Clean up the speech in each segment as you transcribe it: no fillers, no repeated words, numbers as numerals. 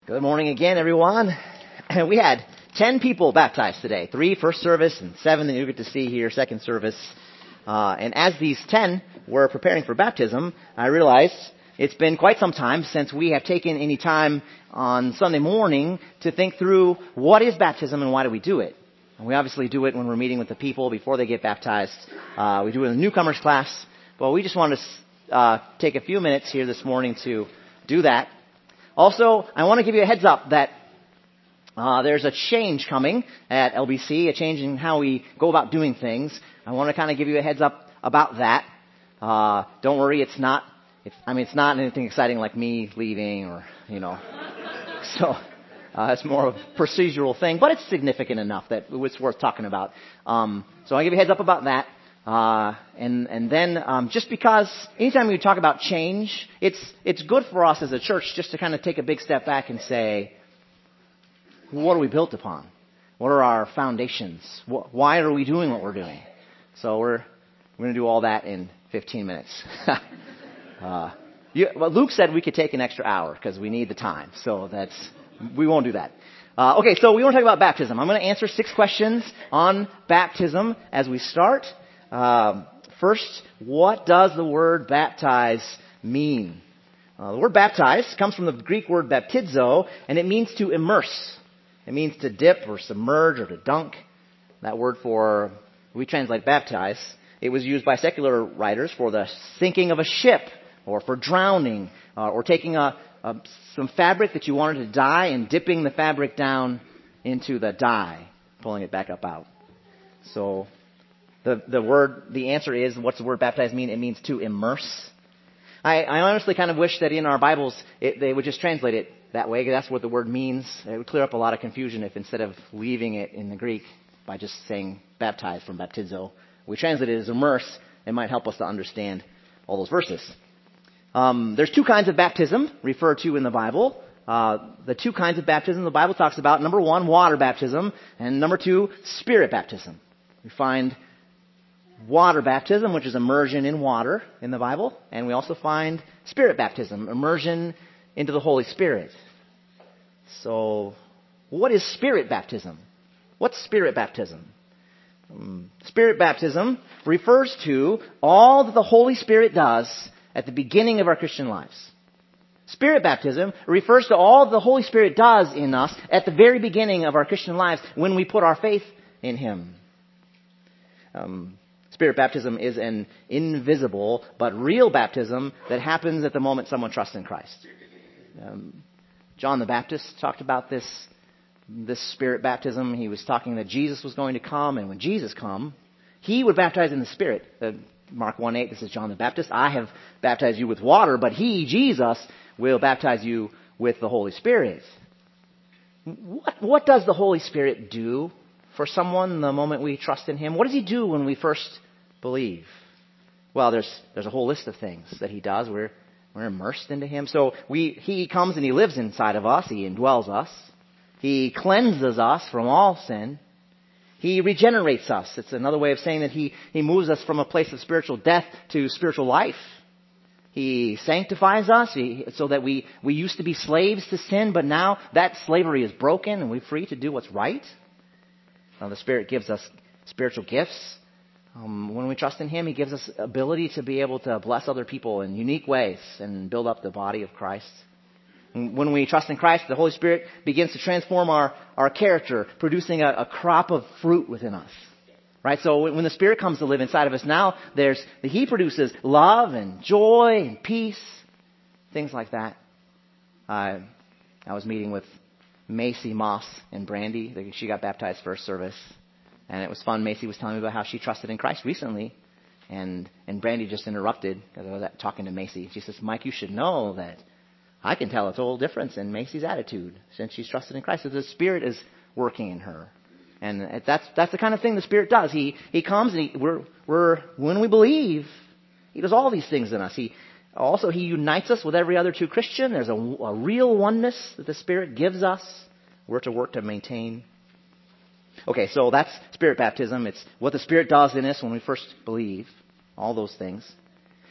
Good morning again, everyone. We had 10 people baptized today. 3 first service and 7 that you get to see here, second service. And as these 10 were preparing for baptism, I realized it's been quite some time since we have taken any time on Sunday morning to think through what is baptism and why do we do it. And we obviously do it when we're meeting with the people before they get baptized. We do it in the newcomers class. But we just wanted to take a few minutes here this morning to do that. Also, I want to give you a heads up that there's a change coming at LBC, a change in how we go about doing things. I want to kind of give you a heads up about that. Don't worry, it's not anything exciting like me leaving or, So, it's more of a procedural thing, but it's significant enough that it's worth talking about. So I'll give you a heads up about that. And then just because anytime we talk about change, it's good for us as a church just to kind of take a big step back and say, what are we built upon? What are our foundations? Why are we doing what we're doing? So we're going to do all that in 15 minutes. Luke said we could take an extra hour because we need the time. So we won't do that. Okay, so we want to talk about baptism. I'm going to answer 6 questions on baptism as we start. First, what does the word baptize mean? The word baptize comes from the Greek word baptizo, and it means to immerse. It means to dip or submerge or to dunk. That word we translate baptize. It was used by secular writers for the sinking of a ship or for drowning or taking some fabric that you wanted to dye and dipping the fabric down into the dye, pulling it back up out. So the answer is, what's the word baptize mean? It means to immerse. I honestly kind of wish that in our Bibles, they would just translate it that way, because that's what the word means. It would clear up a lot of confusion if instead of leaving it in the Greek by just saying baptize from baptizo, we translate it as immerse. It might help us to understand all those verses. There's 2 kinds of baptism referred to in the Bible. The 2 kinds of baptism the Bible talks about, number 1, water baptism, and number 2, spirit baptism. We find water baptism, which is immersion in water in the Bible, and we also find spirit baptism, immersion into the Holy Spirit. So, what is spirit baptism? What's spirit baptism? Spirit baptism refers to all that the Holy Spirit does at the beginning of our Christian lives. Spirit baptism refers to all that the Holy Spirit does in us at the very beginning of our Christian lives when we put our faith in Him. Spirit baptism is an invisible but real baptism that happens at the moment someone trusts in Christ. John the Baptist talked about this Spirit baptism. He was talking that Jesus was going to come, and when Jesus come, He would baptize in the Spirit. Mark 1:8, this is John the Baptist. I have baptized you with water, but He, Jesus, will baptize you with the Holy Spirit. What does the Holy Spirit do for someone the moment we trust in Him? What does He do when we first believe? Well, there's a whole list of things that He does. We're immersed into Him. So He comes and He lives inside of us. He indwells us. He cleanses us from all sin. He regenerates us. It's another way of saying that He moves us from a place of spiritual death to spiritual life. He sanctifies us so that we used to be slaves to sin, but now that slavery is broken and we're free to do what's right. The Spirit gives us spiritual gifts. When we trust in Him, He gives us ability to be able to bless other people in unique ways and build up the body of Christ. When we trust in Christ, the Holy Spirit begins to transform our character, producing a crop of fruit within us. Right? So when the Spirit comes to live inside of us now, He produces love and joy and peace, things like that. I was meeting with Macy Moss and Brandy. She got baptized first service. And it was fun. Macy was telling me about how she trusted in Christ recently. And Brandy just interrupted because I was talking to Macy. She says, Mike, you should know that I can tell a total difference in Macy's attitude since she's trusted in Christ. So the Spirit is working in her. And that's the kind of thing the Spirit does. He comes and when we believe, He does all these things in us. He unites us with every other true Christian. There's a real oneness that the Spirit gives us. We're to work to maintain. Okay, so that's Spirit baptism. It's what the Spirit does in us when we first believe. All those things.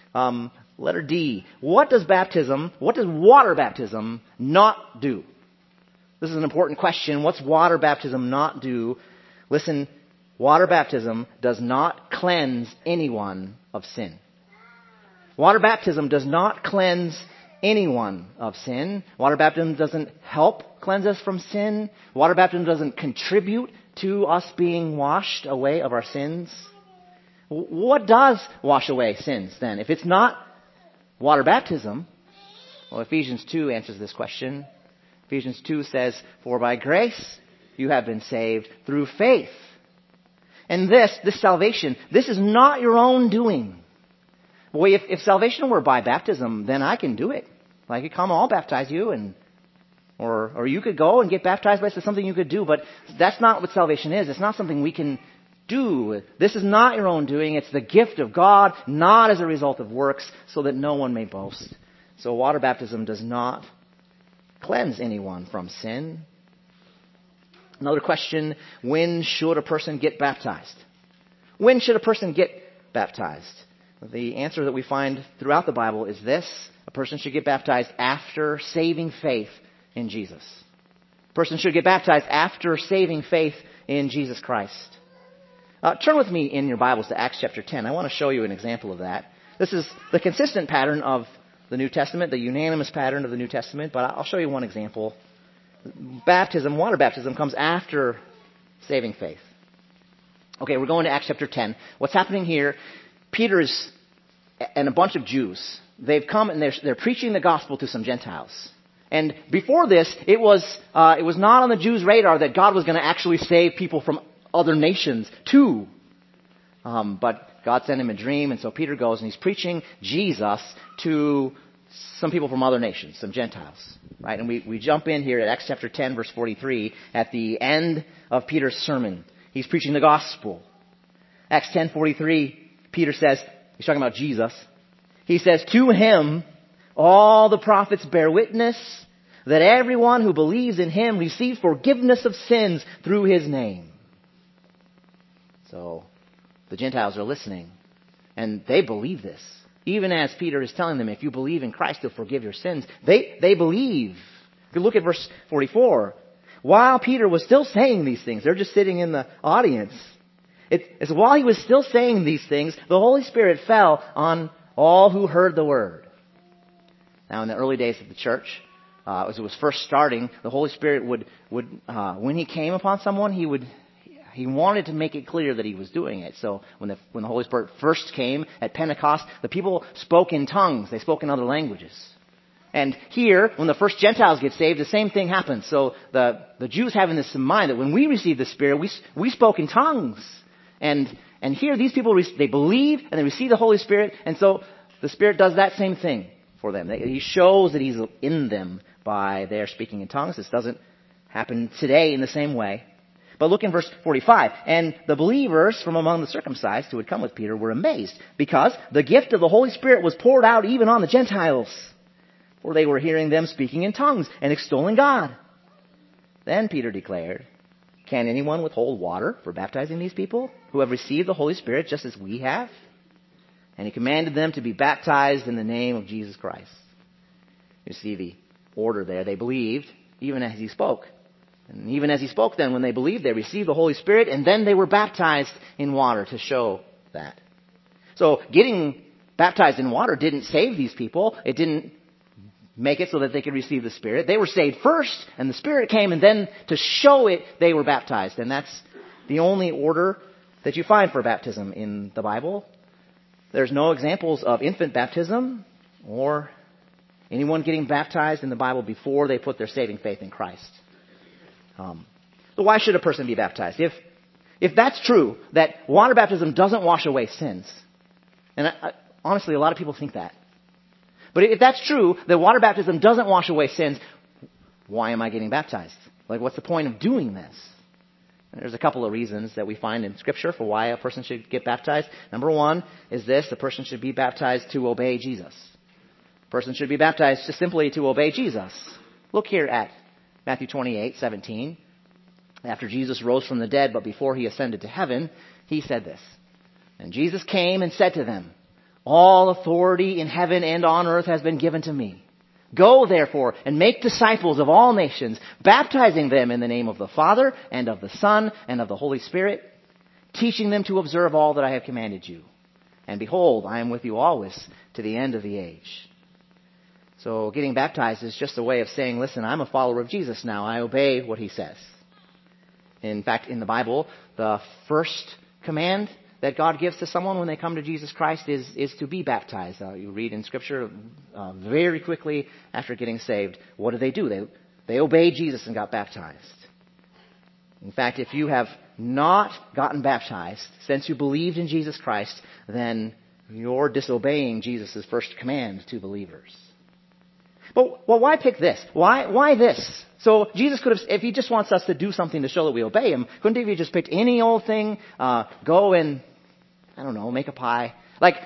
Letter D. What does water baptism not do? This is an important question. What's water baptism not do? Listen, water baptism does not cleanse anyone of sin. Water baptism does not cleanse anyone of sin. Water baptism doesn't help cleanse us from sin. Water baptism doesn't contribute to us being washed away of our sins. What does wash away sins then? If it's not water baptism, well, Ephesians 2 answers this question. Ephesians 2 says, "For by grace you have been saved through faith." And this salvation, this is not your own doing. Boy, if salvation were by baptism, then I can do it. I could come, I'll baptize you, or you could go and get baptized by something you could do. But that's not what salvation is. It's not something we can do. This is not your own doing. It's the gift of God, not as a result of works, so that no one may boast. So water baptism does not cleanse anyone from sin. Another question, when should a person get baptized? When should a person get baptized? The answer that we find throughout the Bible is this: a person should get baptized after saving faith in Jesus. A person should get baptized after saving faith in Jesus Christ. Turn with me in your Bibles to Acts chapter 10. I want to show you an example of that. This is the consistent pattern of the New Testament, the unanimous pattern of the New Testament, but I'll show you one example. Baptism, water baptism, comes after saving faith. Okay, we're going to Acts chapter 10. What's happening here, Peter and a bunch of Jews, they've come and they're preaching the gospel to some Gentiles. And before this, it was not on the Jews' radar that God was going to actually save people from other nations too. But God sent him a dream, and so Peter goes and he's preaching Jesus to some people from other nations, some Gentiles. Right? And we jump in here at Acts chapter 10, verse 43, at the end of Peter's sermon. He's preaching the gospel. Acts 10:43, Peter says, he's talking about Jesus. He says, "To him all the prophets bear witness that everyone who believes in him receives forgiveness of sins through his name." So the Gentiles are listening, and they believe this. Even as Peter is telling them, if you believe in Christ, he'll forgive your sins. They believe. If you look at verse 44, while Peter was still saying these things, they're just sitting in the audience. It's while he was still saying these things, the Holy Spirit fell on all who heard the word. Now, in the early days of the church, as it was first starting, the Holy Spirit would when he came upon someone, he wanted to make it clear that he was doing it. So when the Holy Spirit first came at Pentecost, the people spoke in tongues. They spoke in other languages. And here, when the first Gentiles get saved, the same thing happens. So the Jews having this in mind that when we received the Spirit, we spoke in tongues. And here, these people, they believe and they receive the Holy Spirit. And so the Spirit does that same thing for them. He shows that he's in them by their speaking in tongues. This doesn't happen today in the same way. But look in verse 45. And the believers from among the circumcised who had come with Peter were amazed, because the gift of the Holy Spirit was poured out even on the Gentiles. For they were hearing them speaking in tongues and extolling God. Then Peter declared, "Can anyone withhold water for baptizing these people who have received the Holy Spirit just as we have?" And he commanded them to be baptized in the name of Jesus Christ. You see the order there. They believed even as he spoke. And even as he spoke then, when they believed, they received the Holy Spirit, and then they were baptized in water to show that. So getting baptized in water didn't save these people. It didn't make it so that they could receive the Spirit. They were saved first, and the Spirit came, and then to show it, they were baptized. And that's the only order that you find for baptism in the Bible. There's no examples of infant baptism or anyone getting baptized in the Bible before they put their saving faith in Christ. So why should a person be baptized? If that's true, that water baptism doesn't wash away sins, and honestly, a lot of people think that. But if that's true, that water baptism doesn't wash away sins, why am I getting baptized? Like, what's the point of doing this? And there's a couple of reasons that we find in Scripture for why a person should get baptized. Number one is this: a person should be baptized to obey Jesus. A person should be baptized just simply to obey Jesus. Look here at Matthew 28:17. After Jesus rose from the dead, but before he ascended to heaven, he said this: "And Jesus came and said to them, 'All authority in heaven and on earth has been given to me. Go, therefore, and make disciples of all nations, baptizing them in the name of the Father, and of the Son, and of the Holy Spirit, teaching them to observe all that I have commanded you. And behold, I am with you always to the end of the age. So getting baptized is just a way of saying, listen, I'm a follower of Jesus now. I obey what he says. In fact, in the Bible, the first command that God gives to someone when they come to Jesus Christ is to be baptized. You read in Scripture very quickly after getting saved. What do? They obeyed Jesus and got baptized. In fact, if you have not gotten baptized since you believed in Jesus Christ, then you're disobeying Jesus' first command to believers. But well, why pick this? Why this? So Jesus could have, if he just wants us to do something to show that we obey him, couldn't he have just picked any old thing? Go and, I don't know, make a pie. Like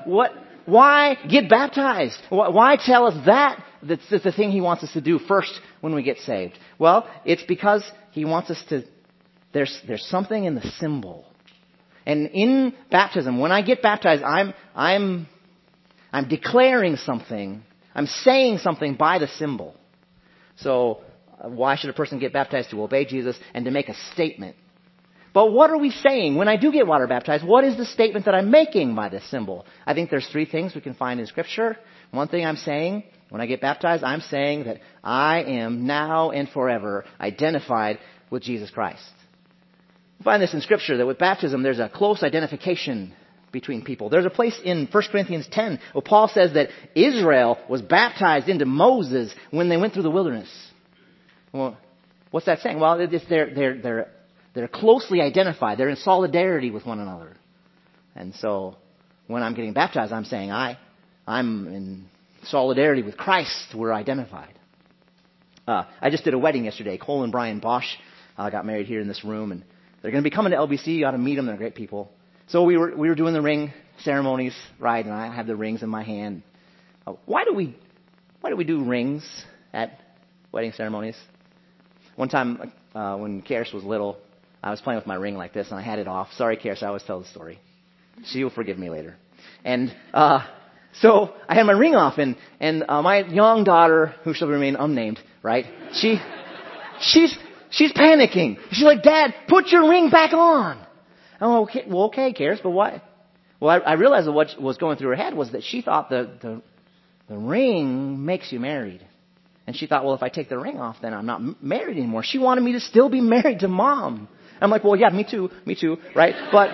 why get baptized? Why tell us that's the thing he wants us to do first when we get saved? Well, it's because he wants us to, there's something in the symbol. And in baptism, when I get baptized, I'm declaring something. I'm saying something by the symbol. So why should a person get baptized? To obey Jesus and to make a statement. But what are we saying? When I do get water baptized, what is the statement that I'm making by this symbol? I think there's three things we can find in Scripture. One thing I'm saying, when I get baptized, I'm saying that I am now and forever identified with Jesus Christ. We find this in Scripture, that with baptism there's a close identification between people. There's a place in 1 Corinthians 10 where Paul says that Israel was baptized into Moses when they went through the wilderness. Well, what's that saying? Well, they're closely identified. They're in solidarity with one another. And so when I'm getting baptized, I'm saying I'm in solidarity with Christ. We're identified. I just did a wedding yesterday. Cole and Brian Bosch got married here in this room, and they're going to be coming to LBC. You ought to meet them. They're great people. So we were doing the ring ceremonies, right? And I have the rings in my hand. Why do we do rings at wedding ceremonies? One time when Karis was little, I was playing with my ring like this, and I had it off. Sorry, Karis, I always tell the story. She will forgive me later. And so I had my ring off, and my young daughter, who shall remain unnamed, right? She's panicking. She's like, Dad, put your ring back on. Oh, okay. Well, okay, Karis, but why? Well, I realized that what was going through her head was that she thought the ring makes you married. And she thought, well, if I take the ring off, then I'm not married anymore. She wanted me to still be married to Mom. I'm like, well, yeah, me too, right?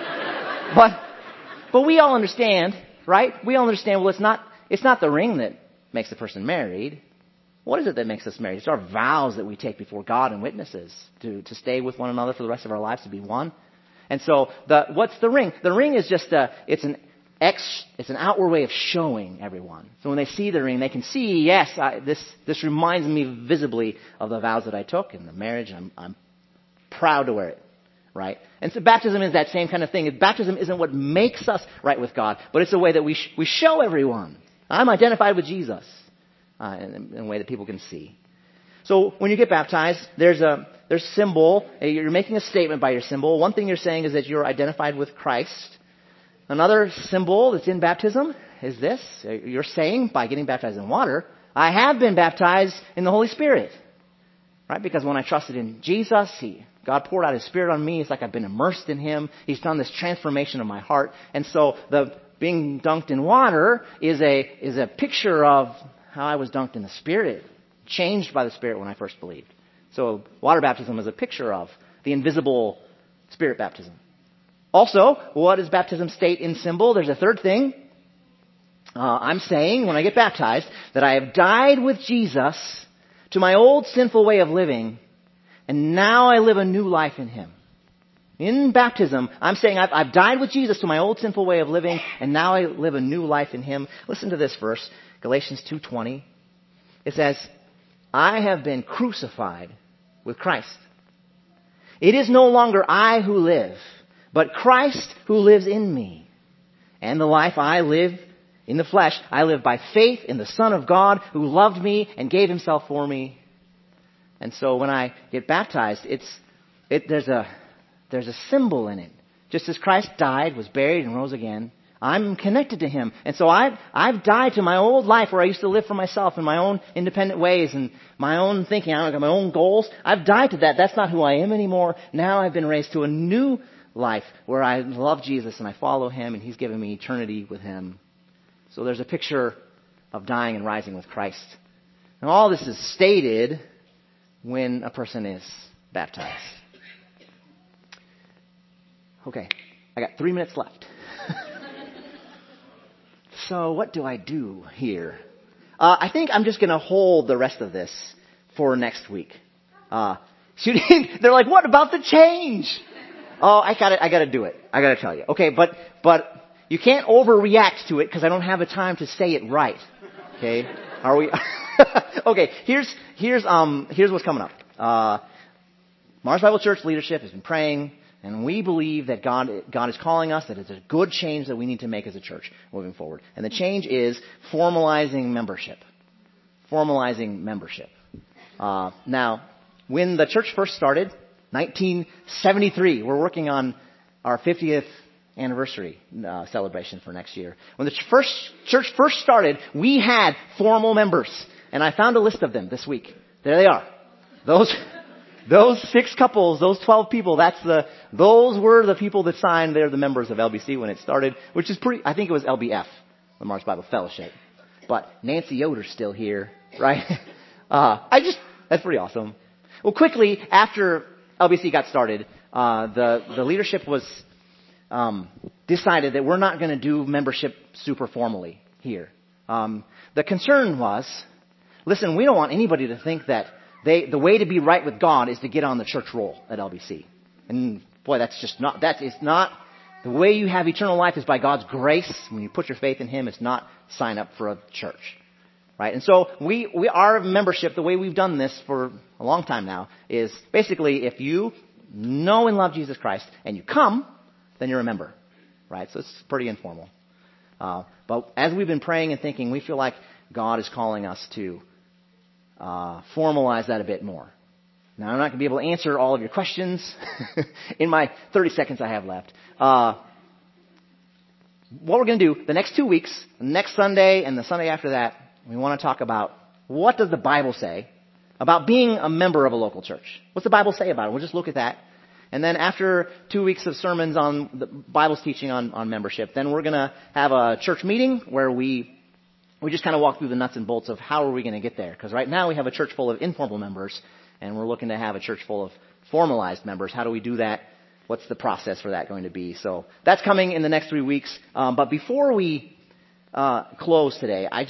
But we all understand, right? We all understand, well, it's not the ring that makes the person married. What is it that makes us married? It's our vows that we take before God and witnesses to stay with one another for the rest of our lives, to be one. And so, what's the ring? The ring is just it's an outward way of showing everyone. So when they see the ring, they can see, yes, this reminds me visibly of the vows that I took in the marriage. I'm proud to wear it, right? And so baptism is that same kind of thing. Baptism isn't what makes us right with God, but it's a way that we show everyone. I'm identified with Jesus in a way that people can see. So when you get baptized, there's symbol. You're making a statement by your symbol. One thing you're saying is that you're identified with Christ. Another symbol that's in baptism is this. You're saying, by getting baptized in water, I have been baptized in the Holy Spirit. Right? Because when I trusted in Jesus, God poured out His Spirit on me. It's like I've been immersed in Him. He's done this transformation of my heart. And so the being dunked in water is a picture of how I was dunked in the Spirit. Changed by the Spirit when I first believed. So water baptism is a picture of the invisible Spirit baptism. Also, what does baptism state in symbol? There's a third thing. I'm saying when I get baptized that I have died with Jesus to my old sinful way of living, and now I live a new life in Him. In baptism, I'm saying I've died with Jesus to my old sinful way of living, and now I live a new life in Him. Listen to this verse, Galatians 2:20. It says, I have been crucified with Christ. It is no longer I who live, but Christ who lives in me. And the life I live in the flesh, I live by faith in the Son of God who loved me and gave Himself for me. And so when I get baptized, there's a symbol in it. Just as Christ died, was buried, and rose again, I'm connected to Him. And so I've died to my old life where I used to live for myself in my own independent ways and my own thinking. I got my own goals. I've died to that. That's not who I am anymore. Now I've been raised to a new life where I love Jesus and I follow Him and He's given me eternity with Him. So there's a picture of dying and rising with Christ. And all this is stated when a person is baptized. Okay, I got 3 minutes left. So what do I do here? I think I'm just going to hold the rest of this for next week. They're like, what about the change? Oh, I got to do it. I got to tell you. Okay, but you can't overreact to it because I don't have the time to say it right. Okay, are we? Okay, here's what's coming up. Mars Bible Church leadership has been praying. And we believe that God is calling us, that it's a good change that we need to make as a church moving forward. And the change is formalizing membership. Formalizing membership. Now, when the church first started, 1973, we're working on our 50th anniversary celebration for next year. When the church first started, we had formal members. And I found a list of them this week. There they are. Those 6 couples, those 12 people, those were the people that signed. They're the members of LBC when it started, which is I think it was LBF, the Mars Bible Fellowship. But Nancy Yoder's still here, right? That's pretty awesome. Well, quickly, after LBC got started, the leadership was, decided that we're not going to do membership super formally here. The concern was, listen, we don't want anybody to think that the way to be right with God is to get on the church roll at LBC. And boy, that is not, the way you have eternal life is by God's grace. When you put your faith in Him, it's not sign up for a church. Right? And so our membership, the way we've done this for a long time now, is basically if you know and love Jesus Christ and you come, then you're a member. Right? So it's pretty informal. But as we've been praying and thinking, we feel like God is calling us to formalize that a bit more. Now, I'm not going to be able to answer all of your questions in my 30 seconds I have left. What we're going to do the next 2 weeks, next Sunday and the Sunday after that, we want to talk about what does the Bible say about being a member of a local church. What's the Bible say about it? We'll just look at that. And then after 2 weeks of sermons on the Bible's teaching on membership, then we're going to have a church meeting where we just kind of walk through the nuts and bolts of how are we going to get there. Because right now we have a church full of informal members, and we're looking to have a church full of formalized members. How do we do that? What's the process for that going to be? So that's coming in the next 3 weeks. But before we close today, I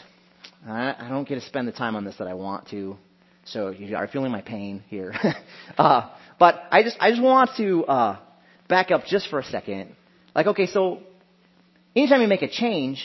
don't get to spend the time on this that I want to. So you are feeling my pain here. But I just want to back up just for a second. Like, okay, so anytime you make a change,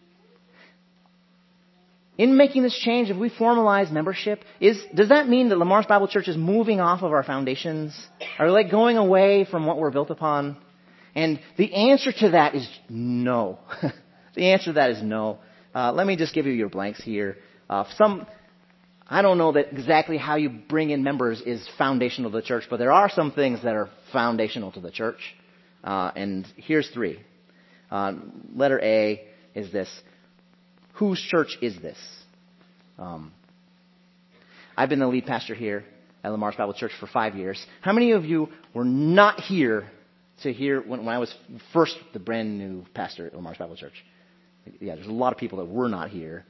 in making this change, if we formalize membership, does that mean that Lamar's Bible Church is moving off of our foundations? Are we like going away from what we're built upon? And the answer to that is no. The answer to that is no. Let me just give you your blanks here. I don't know that exactly how you bring in members is foundational to the church, but there are some things that are foundational to the church. And here's 3. Letter A is this. Whose church is this? I've been the lead pastor here at Lamar's Bible Church for 5 years. How many of you were not here to hear when I was first the brand new pastor at Lamar's Bible Church? Yeah, there's a lot of people that were not here.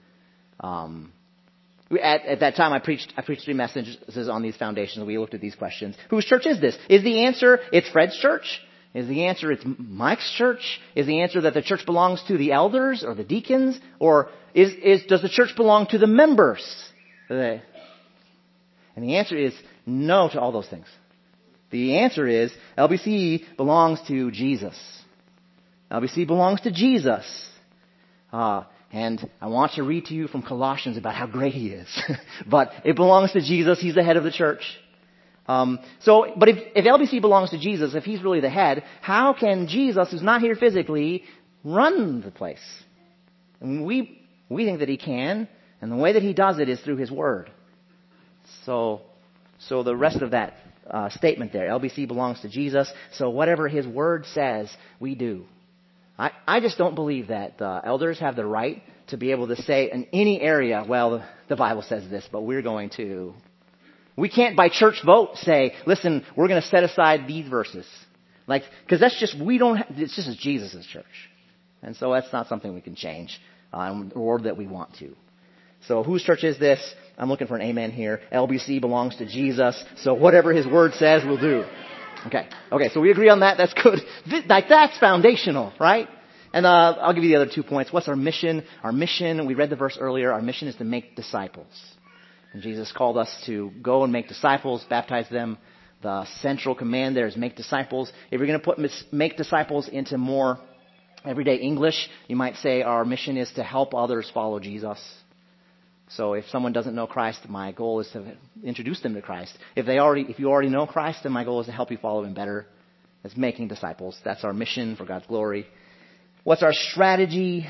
At that time, I preached 3 messages on these foundations. We looked at these questions. Whose church is this? Is the answer it's Fred's church? Is the answer it's Mike's church? Is the answer that the church belongs to the elders or the deacons? Or does the church belong to the members? And the answer is no to all those things. The answer is LBC belongs to Jesus. LBC belongs to Jesus. And I want to read to you from Colossians about how great He is. But it belongs to Jesus. He's the head of the church. But if LBC belongs to Jesus, if He's really the head, how can Jesus, who's not here physically, run the place? And we think that He can, and the way that He does it is through His Word. So the rest of that statement there, LBC belongs to Jesus, so whatever His Word says, we do. I just don't believe that the elders have the right to be able to say in any area, well, the Bible says this, but we're going to. We can't by church vote say, listen, we're going to set aside these verses. Because that's just, it's just Jesus' church. And so that's not something we can change, or that we want to. So whose church is this? I'm looking for an amen here. LBC belongs to Jesus, so whatever his word says, we'll do. Okay, so we agree on that. That's good. That's foundational, right? And I'll give you the other 2 points. What's our mission? Our mission, we read the verse earlier, our mission is to make disciples. And Jesus called us to go and make disciples, baptize them. The central command there is make disciples. If you're going to put make disciples into more everyday English, you might say our mission is to help others follow Jesus. So if someone doesn't know Christ, my goal is to introduce them to Christ. If you already know Christ, then my goal is to help you follow him better. That's making disciples. That's our mission for God's glory. What's our strategy?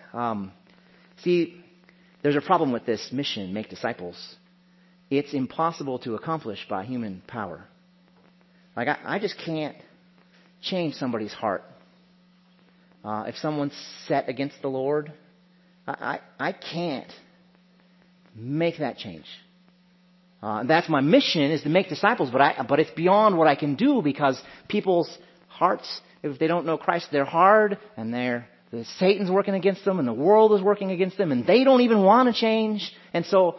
See, there's a problem with this mission, make disciples. It's impossible to accomplish by human power. I just can't change somebody's heart. If someone's set against the Lord, I can't make that change. That's my mission, is to make disciples, but it's beyond what I can do, because people's hearts, if they don't know Christ, they're hard, and Satan's working against them, and the world is working against them, and they don't even want to change. And so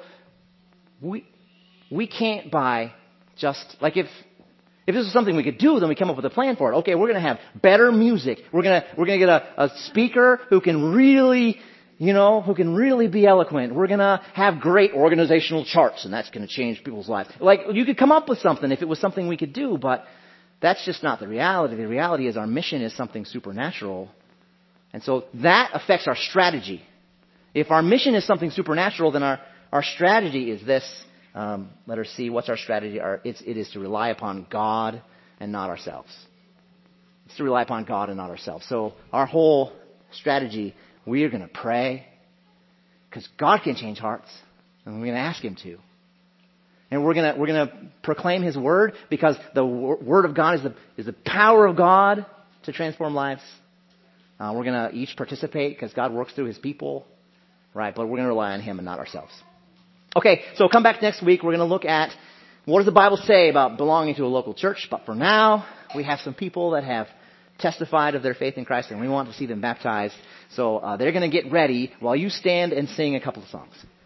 we can't by just, if this was something we could do, then we come up with a plan for it. Okay, we're going to have better music. We're going to get a speaker who can really be eloquent. We're going to have great organizational charts, and that's going to change people's lives. You could come up with something if it was something we could do, but that's just not the reality. The reality is our mission is something supernatural. And so that affects our strategy. If our mission is something supernatural, then our strategy is this. Letter C, what's our strategy? It is to rely upon God and not ourselves. It's to rely upon God and not ourselves. So our whole strategy, we are going to pray, because God can change hearts, and we're going to ask him to. And we're going to proclaim his word, because the word of God is the power of God to transform lives. We're going to each participate, because God works through his people, right? But we're going to rely on him and not ourselves. Okay, so come back next week. We're going to look at what does the Bible say about belonging to a local church. But for now, we have some people that have testified of their faith in Christ, and we want to see them baptized. So they're going to get ready while you stand and sing a couple of songs.